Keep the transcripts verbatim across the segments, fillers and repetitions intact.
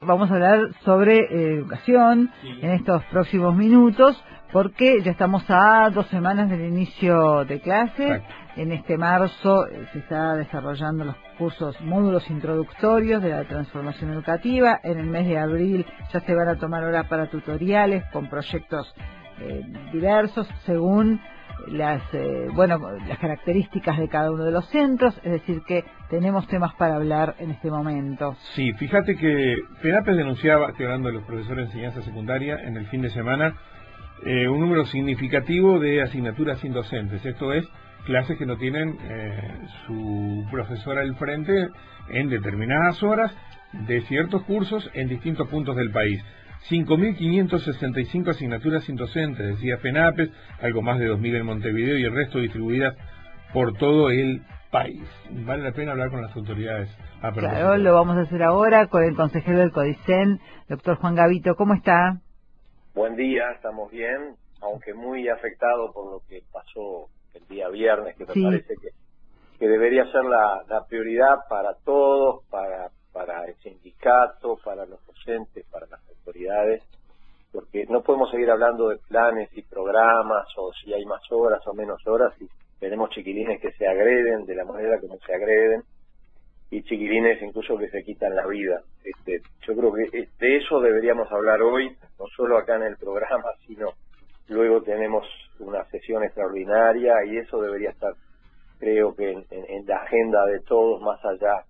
vamos a hablar sobre eh, educación sí. en estos próximos minutos, porque ya estamos a dos semanas del inicio de clases. Exacto. En este marzo eh, se está desarrollando los cursos, módulos introductorios de la transformación educativa. En el mes de abril ya se van a tomar horas para tutoriales con proyectos eh, diversos según las eh, bueno las características de cada uno de los centros, es decir que tenemos temas para hablar en este momento. Sí, fíjate que FENAPES denunciaba, estoy hablando de los profesores de enseñanza secundaria, en el fin de semana, eh, un número significativo de asignaturas sin docentes, esto es, clases que no tienen eh, su profesora al frente en determinadas horas de ciertos cursos en distintos puntos del país. cinco mil quinientas sesenta y cinco asignaturas sin docentes, decía FENAPES, algo más de dos mil en Montevideo y el resto distribuidas por todo el país. Vale la pena hablar con las autoridades. Ah, claro, lo vamos a hacer ahora con el consejero del CODICEN, doctor Juan Gavito. ¿Cómo está? Buen día, estamos bien, aunque muy afectado por lo que pasó el día viernes, que me sí. parece que, que debería ser la, la prioridad para todos, para, para el sindicato, para los docentes, para las autoridades, porque no podemos seguir hablando de planes y programas o si hay más horas o menos horas y tenemos chiquilines que se agreden de la manera como se agreden y chiquilines incluso que se quitan la vida. Este, yo creo que de eso deberíamos hablar hoy, no solo acá en el programa, sino luego tenemos una sesión extraordinaria y eso debería estar, creo que en, en, en la agenda de todos, más allá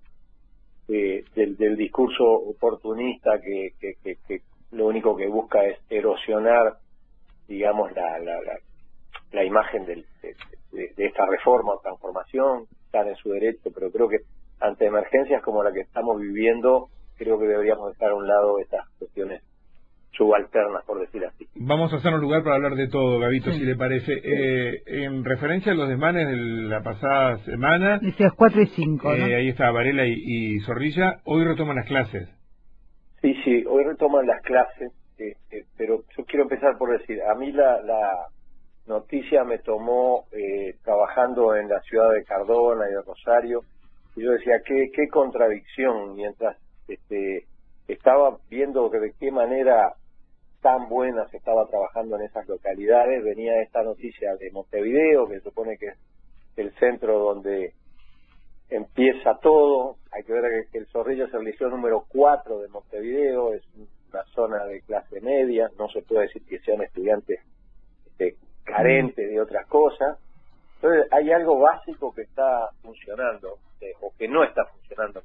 de, del, del discurso oportunista que, que, que, que lo único que busca es erosionar, digamos, la, la, la, la imagen del, de, de, de esta reforma o transformación. Están en su derecho, pero creo que ante emergencias como la que estamos viviendo, creo que deberíamos dejar a un lado estas cuestiones subalternas, por decir así. Vamos a hacernos lugar para hablar de todo, Gavito, sí. si le parece. Sí. Eh, en referencia a los desmanes de la pasada semana... Decías cuatro y cinco, eh, ¿no? Ahí está Varela y, y Zorrilla. Hoy retoman las clases. Sí, sí, hoy retoman las clases, eh, eh, pero yo quiero empezar por decir, a mí la, la noticia me tomó eh, trabajando en la ciudad de Cardona y de Rosario, y yo decía, qué, qué contradicción, mientras este, estaba viendo que de qué manera tan buena se estaba trabajando en esas localidades, venía esta noticia de Montevideo, que supone que es el centro donde empieza todo. Hay que ver que el Zorrilla es el liceo número cuatro de Montevideo, es una zona de clase media, no se puede decir que sean estudiantes este, carentes de otras cosas. Entonces hay algo básico que está funcionando, eh, o que no está funcionando.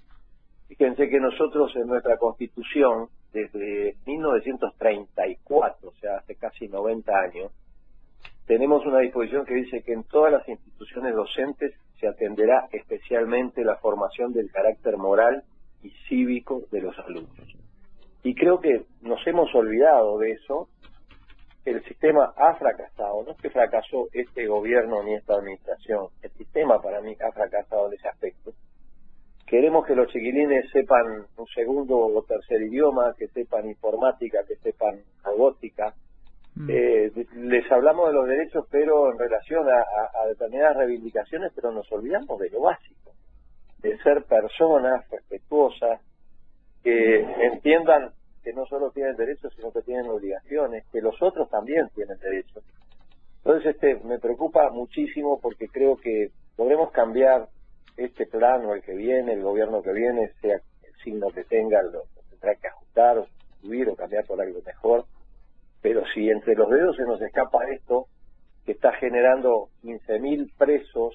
Fíjense que nosotros en nuestra Constitución, desde mil novecientos treinta y cuatro, o sea, hace casi noventa años, tenemos una disposición que dice que en todas las instituciones docentes se atenderá especialmente la formación del carácter moral y cívico de los alumnos. Y creo que nos hemos olvidado de eso. El sistema ha fracasado, no es que fracasó este gobierno ni esta administración, el sistema para mí ha fracasado en ese aspecto. Queremos que los chiquilines sepan un segundo o tercer idioma, que sepan informática, que sepan robótica. Mm. Eh, les hablamos de los derechos, pero en relación a, a, a determinadas reivindicaciones, pero nos olvidamos de lo básico, de ser personas respetuosas, que entiendan que no solo tienen derechos, sino que tienen obligaciones, que los otros también tienen derechos. Entonces, este, me preocupa muchísimo porque creo que podremos cambiar este plan o el que viene, el gobierno que viene, sea el signo que tenga, lo tendrá que ajustar o sustituir o cambiar por algo mejor. Pero si entre los dedos se nos escapa esto, que está generando quince mil presos,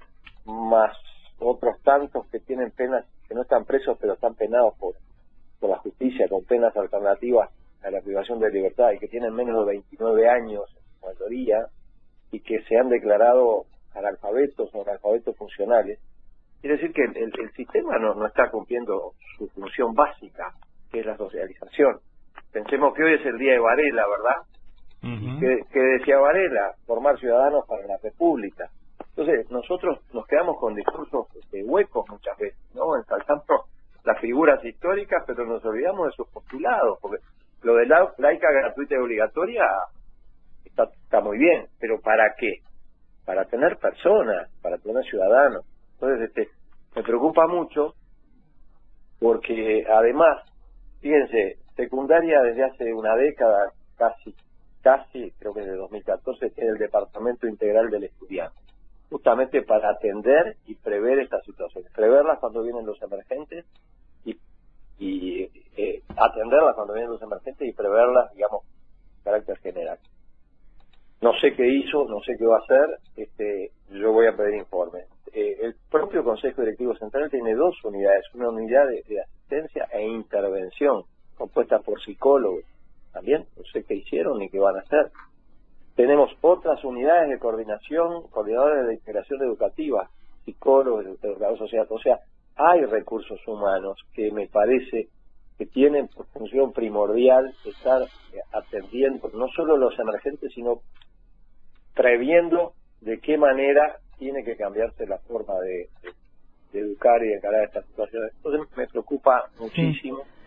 más otros tantos que tienen penas, que no están presos, pero están penados por, por la justicia, con penas alternativas a la privación de libertad, y que tienen menos de veintinueve años, en mayoría, y que se han declarado analfabetos o analfabetos funcionales, quiere decir que el, el, el sistema no, no está cumpliendo su función básica, que es la socialización. Pensemos que hoy es el día de Varela, ¿verdad? Uh-huh. ¿Qué, qué decía Varela? Formar ciudadanos para la República. Entonces, nosotros nos quedamos con discursos este, huecos muchas veces, ¿no? Ensalzando las figuras históricas, pero nos olvidamos de sus postulados, porque lo de la laica, gratuita y obligatoria está, está muy bien, pero ¿para qué? Para tener personas, para tener ciudadanos. Entonces, este, me preocupa mucho porque además fíjense, secundaria desde hace una década, casi, casi, creo que desde dos mil catorce, tiene el Departamento Integral del Estudiante, justamente para atender y prever estas situaciones, preverlas cuando vienen los emergentes y, y eh, atenderlas cuando vienen los emergentes y preverlas, digamos, de carácter general. No sé qué hizo, no sé qué va a hacer, este, yo voy a pedir informes. Eh, el propio Consejo Directivo Central tiene dos unidades, una unidad de, de asistencia e intervención, compuesta por psicólogos, también, no sé qué hicieron ni qué van a hacer. Tenemos otras unidades de coordinación, coordinadores de integración educativa, psicólogos, educadores sociales, o sea, hay recursos humanos que me parece que tienen por función primordial estar atendiendo no solo los emergentes, sino previendo de qué manera tiene que cambiarse la forma de, de, de educar y de encarar estas situaciones. Entonces me preocupa muchísimo. Sí.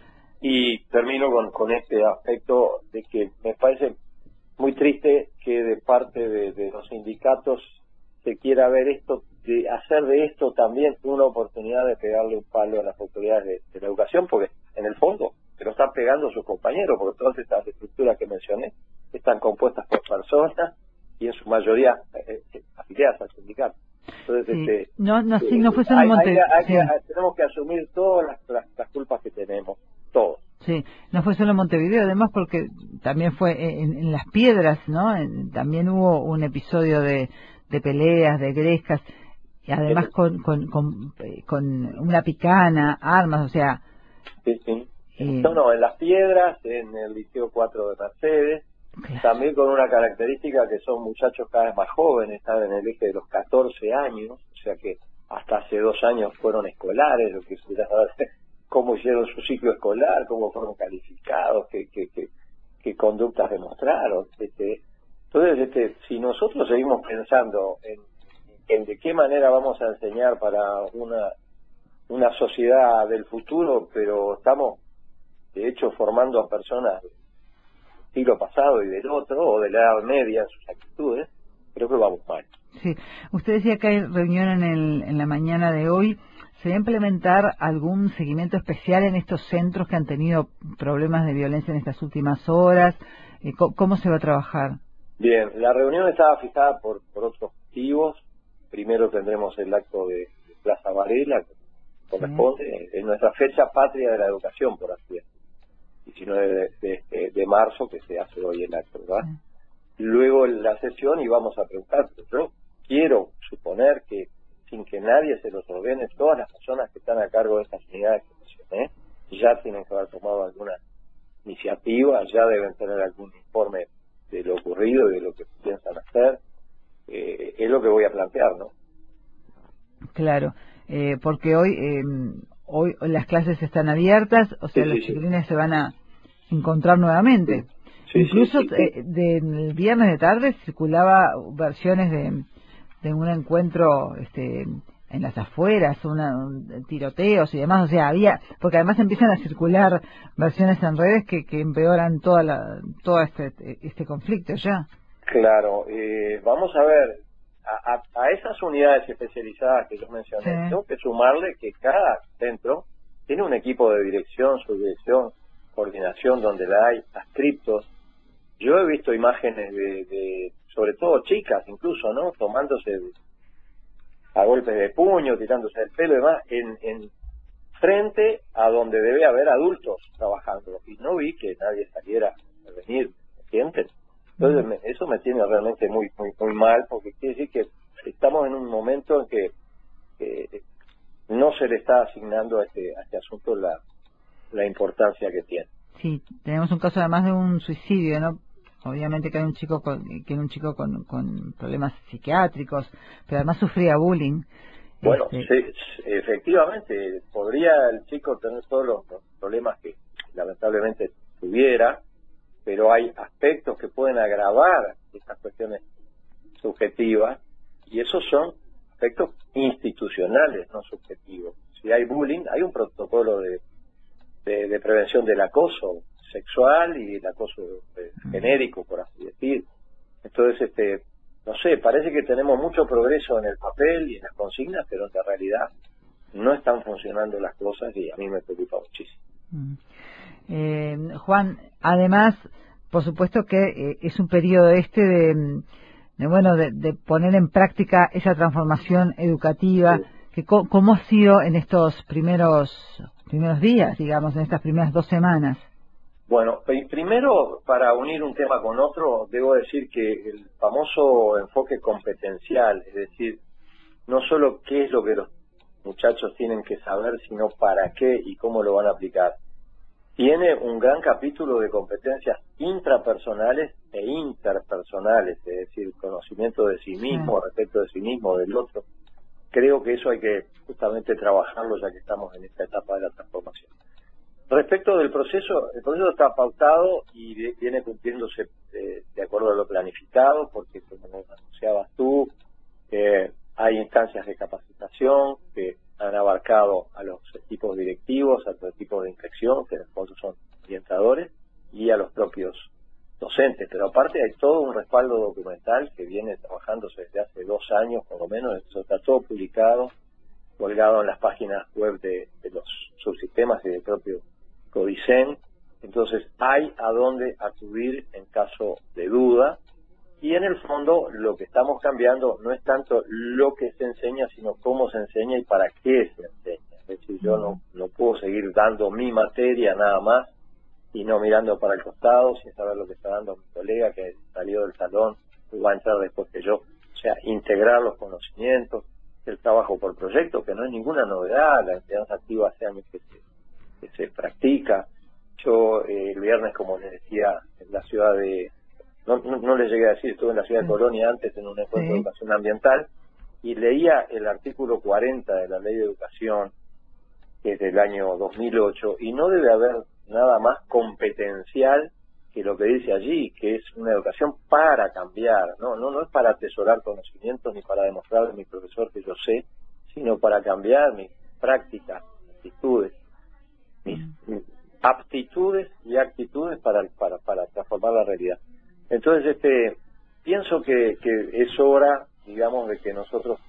Y termino con, con este aspecto de que me parece muy triste que de parte de, de los sindicatos se quiera ver esto, de hacer de esto también una oportunidad de pegarle un palo a las autoridades de, de la educación, porque en el fondo se lo están pegando sus compañeros, porque todas estas estructuras que mencioné están compuestas por personas y en su mayoría eh, afiliadas al sindicato. Entonces, sí. este, no, no, sí, eh, no fue solo hay, Monte... hay, hay sí. que, tenemos que asumir todas las, las, las culpas que tenemos, todos. Sí, no fue solo Montevideo, además porque también fue en, en Las Piedras, ¿no? En, también hubo un episodio de, de peleas, de grescas, y además sí. con, con, con, con una picana, armas, o sea... Sí, sí. Eh, no, no, en Las Piedras, en el Liceo cuatro de Mercedes, claro. También con una característica que son muchachos cada vez más jóvenes, están en el eje de los catorce años, o sea que hasta hace dos años fueron escolares, lo que se cómo hicieron su ciclo escolar, cómo fueron calificados, qué, qué, qué, qué conductas demostraron. Este, entonces, este, si nosotros seguimos pensando en, en de qué manera vamos a enseñar para una, una sociedad del futuro, pero estamos, de hecho, formando a personas del siglo pasado y del otro, o de la Edad Media en sus actitudes, creo que vamos mal. Sí, usted decía que hay reunión en, el, en la mañana de hoy. ¿Se va a implementar algún seguimiento especial en estos centros que han tenido problemas de violencia en estas últimas horas? ¿Cómo se va a trabajar? Bien, la reunión estaba fijada por, por otros motivos. Primero tendremos el acto de, de Plaza Varela, que corresponde, sí. En nuestra fecha patria de la educación, por así decirlo, diecinueve de, de, de, de marzo, que se hace hoy el acto, ¿verdad? Sí. Luego la sesión y vamos a preguntar, yo quiero suponer que sin que nadie se los ordene, todas las personas que están a cargo de estas unidades que mencioné ya tienen que haber tomado alguna iniciativa, ya deben tener algún informe de lo ocurrido y de lo que piensan hacer. Eh, es lo que voy a plantear, ¿no? Claro, eh, porque hoy eh, hoy las clases están abiertas, o sea, sí, los sí, chiquilines sí. se van a encontrar nuevamente. Sí. Incluso sí, sí, sí. Eh, del viernes de tarde circulaba versiones de de un encuentro este en las afueras, una, un, tiroteos y demás, o sea, había, porque además empiezan a circular versiones en redes que, que empeoran toda la, todo este, este conflicto ya. Claro, eh, vamos a ver, a, a, a esas unidades especializadas que yo mencioné, sí. tengo que sumarle que cada centro tiene un equipo de dirección, subdirección, coordinación, donde la hay adscriptos. Yo he visto imágenes de, de sobre todo chicas incluso, ¿no? Tomándose a golpes de puño, tirándose el pelo y demás, en, en frente a donde debe haber adultos trabajando. Y no vi que nadie saliera a venir, ¿me entienden? Entonces me, eso me tiene realmente muy muy muy mal, porque quiere decir que estamos en un momento en que eh, no se le está asignando a este, a este asunto la, la importancia que tiene. Sí, tenemos un caso además de un suicidio, ¿no? Obviamente que hay un chico con, que era un chico con, con problemas psiquiátricos, pero además sufría bullying. Bueno, este... sí, efectivamente, podría el chico tener todos los, los problemas que lamentablemente tuviera, pero hay aspectos que pueden agravar estas cuestiones subjetivas, y esos son aspectos institucionales, no subjetivos. Si hay bullying, hay un protocolo de, de, de prevención del acoso sexual y el acoso eh, genérico, por así decir. Entonces, este, no sé, parece que tenemos mucho progreso en el papel y en las consignas, pero en la realidad no están funcionando las cosas y a mí me preocupa muchísimo. Mm. Eh, Juan, además, por supuesto que eh, es un periodo este de, de bueno, de, de poner en práctica esa transformación educativa. Sí. Que co ¿Cómo ha sido en estos primeros primeros días, digamos, en estas primeras dos semanas? Bueno, primero, para unir un tema con otro, debo decir que el famoso enfoque competencial, es decir, no solo qué es lo que los muchachos tienen que saber, sino para qué y cómo lo van a aplicar, tiene un gran capítulo de competencias intrapersonales e interpersonales, es decir, conocimiento de sí mismo, respecto de sí mismo, del otro. Creo que eso hay que justamente trabajarlo ya que estamos en esta etapa de la transformación. Respecto del proceso, el proceso está pautado y viene cumpliéndose eh, de acuerdo a lo planificado, porque como anunciabas tú, eh, hay instancias de capacitación que han abarcado a los equipos directivos, a los equipos de inspección, que en el fondo son orientadores, y a los propios docentes. Pero aparte hay todo un respaldo documental que viene trabajándose desde hace dos años, por lo menos. Eso está todo publicado, colgado en las páginas web de, de los subsistemas y del propio Codicen. Entonces hay a dónde acudir en caso de duda. Y en el fondo lo que estamos cambiando no es tanto lo que se enseña, sino cómo se enseña y para qué se enseña. Es decir, yo no, no puedo seguir dando mi materia nada más y no mirando para el costado sin saber lo que está dando mi colega que salió del salón y va a entrar después que yo. O sea, integrar los conocimientos, el trabajo por proyecto, que no es ninguna novedad, la enseñanza activa hace años que se, que se practica. Yo eh, el viernes, como les decía, en la ciudad de... No, no, no les llegué a decir, estuve en la ciudad de Colonia antes en un encuentro sí. de educación ambiental y leía el artículo cuarenta de la Ley de Educación, que es del año dos mil ocho, y no debe haber nada más competencial que lo que dice allí, que es una educación para cambiar, no, no, no es para atesorar conocimientos ni para demostrarle a mi profesor que yo sé, sino para cambiar mis prácticas, actitudes, mis, mis aptitudes y actitudes para, para, para transformar la realidad. Entonces, este, pienso que, que es hora, digamos, de que nosotros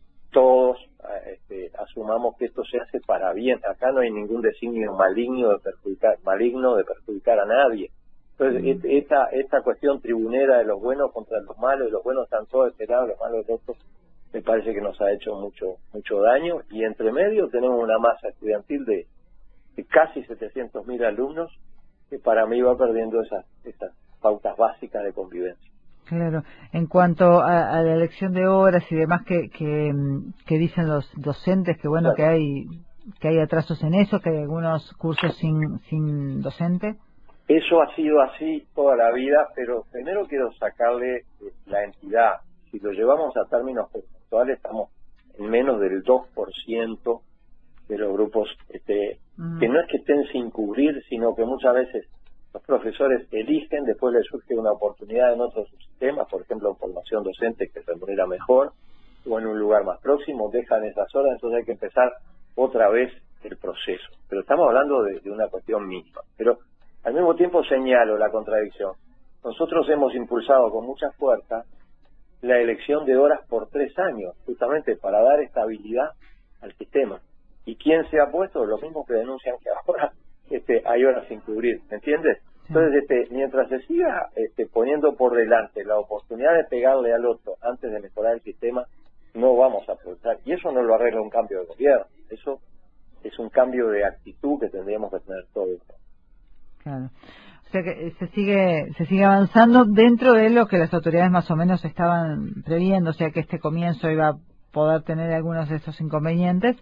todos este, asumamos que esto se hace para bien. Acá no hay ningún designio maligno de perjudicar, maligno de perjudicar a nadie. Entonces, mm. esta, esta cuestión tribunera de los buenos contra los malos, y los buenos están todos esperados, los malos de otros, me parece que nos ha hecho mucho, mucho daño. Y entre medio tenemos una masa estudiantil de, de casi setecientos mil alumnos que para mí va perdiendo esas, esas pautas básicas de convivencia. Claro. En cuanto a, a la elección de horas y demás que, que, que dicen los docentes, que bueno, claro. que hay que hay atrasos en eso, que hay algunos cursos sin, sin docente. Eso ha sido así toda la vida, pero primero quiero sacarle la entidad. Si lo llevamos a términos porcentuales, estamos en menos del dos por ciento de los grupos este, mm. que no es que estén sin cubrir, sino que muchas veces los profesores eligen, después les surge una oportunidad en otros sistemas, por ejemplo en formación docente que se remunera mejor, o en un lugar más próximo, dejan esas horas, entonces hay que empezar otra vez el proceso. Pero estamos hablando de, de una cuestión mínima. Pero al mismo tiempo señalo la contradicción. Nosotros hemos impulsado con mucha fuerza la elección de horas por tres años, justamente para dar estabilidad al sistema. ¿Y quién se ha puesto? Los mismos que denuncian que ahora Este, hay horas sin cubrir, ¿me entiendes? Entonces, este, mientras se siga este, poniendo por delante la oportunidad de pegarle al otro antes de mejorar el sistema, no vamos a aprovechar. Y eso no lo arregla un cambio de gobierno, eso es un cambio de actitud que tendríamos que tener todos. Claro. O sea que se sigue se sigue avanzando dentro de lo que las autoridades más o menos estaban previendo, o sea que este comienzo iba a poder tener algunos de estos inconvenientes,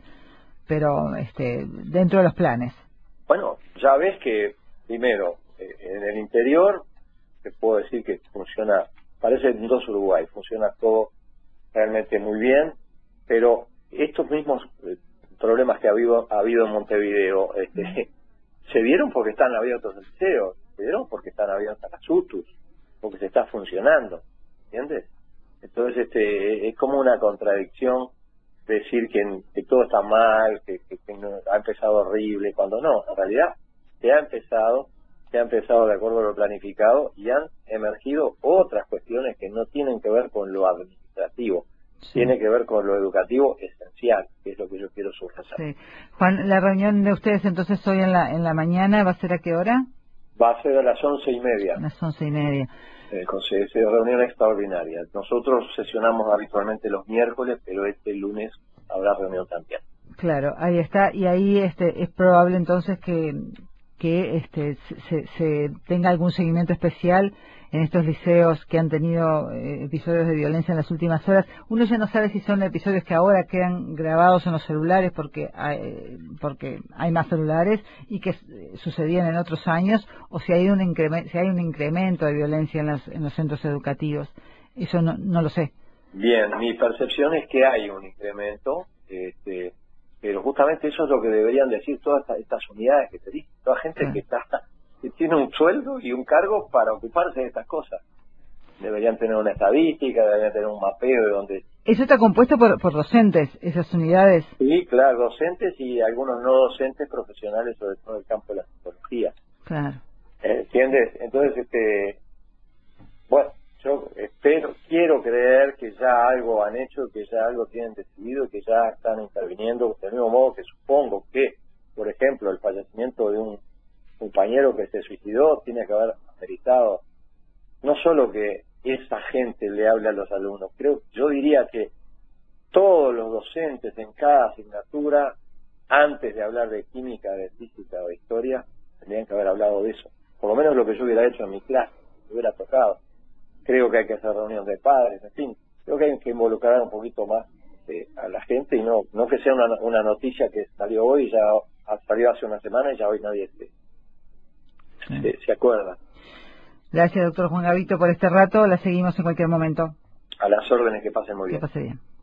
pero este dentro de los planes. Bueno, ya ves que, primero, eh, en el interior, te puedo decir que funciona, parece dos Uruguay, funciona todo realmente muy bien, pero estos mismos eh, problemas que ha habido, ha habido en Montevideo, este, se vieron porque están abiertos los liceos, se vieron porque están abiertas las U T Us, porque se está funcionando, ¿entiendes? Entonces, este, es como una contradicción decir que, que todo está mal, que, que, que no, ha empezado horrible, cuando no, en realidad se ha empezado, se ha empezado de acuerdo a lo planificado y han emergido otras cuestiones que no tienen que ver con lo administrativo, sí. Tiene que ver con lo educativo esencial, que es lo que yo quiero subrayar. Sí. Juan, la reunión de ustedes entonces hoy en la en la mañana, ¿va a ser a qué hora? Va a ser a las once y media. A las once y media. Eh, es reunión extraordinaria. Nosotros sesionamos habitualmente los miércoles, pero este lunes habrá reunión también. Claro, ahí está, y ahí este es probable entonces que que este se, se tenga algún seguimiento especial en estos liceos que han tenido eh, episodios de violencia en las últimas horas. Uno ya no sabe si son episodios que ahora quedan grabados en los celulares porque hay, porque hay más celulares y que eh, sucedían en otros años, o si hay un incremento, si hay un incremento de violencia en, las, en los centros educativos. Eso no, no lo sé. Bien, mi percepción es que hay un incremento, este, pero justamente eso es lo que deberían decir todas estas, estas unidades que te dije, toda gente sí. que está que tiene un sueldo y un cargo para ocuparse de estas cosas. Deberían tener una estadística, deberían tener un mapeo de donde... ¿Eso está compuesto por, por docentes, esas unidades? Sí, claro, docentes y algunos no docentes profesionales, sobre todo en el campo de la psicología. Claro. ¿Entiendes? Entonces, este bueno, yo espero, quiero creer que ya algo han hecho, que ya algo tienen decidido, que ya están interviniendo, del mismo modo que supongo que, por ejemplo, el fallecimiento de un compañero que se suicidó tiene que haber ameritado no solo que esa gente le hable a los alumnos, creo, yo diría que todos los docentes en cada asignatura, antes de hablar de química, de física o de historia, tendrían que haber hablado de eso. Por lo menos lo que yo hubiera hecho en mi clase, me hubiera tocado. Creo que hay que hacer reuniones de padres, en fin, creo que hay que involucrar un poquito más eh, a la gente y no no que sea una, una noticia que salió hoy y ya salió hace una semana y ya hoy nadie se, sí. se, se acuerda. Gracias, doctor Juan Gavito, por este rato. La seguimos en cualquier momento. A las órdenes, que pasen muy bien. Que pase bien.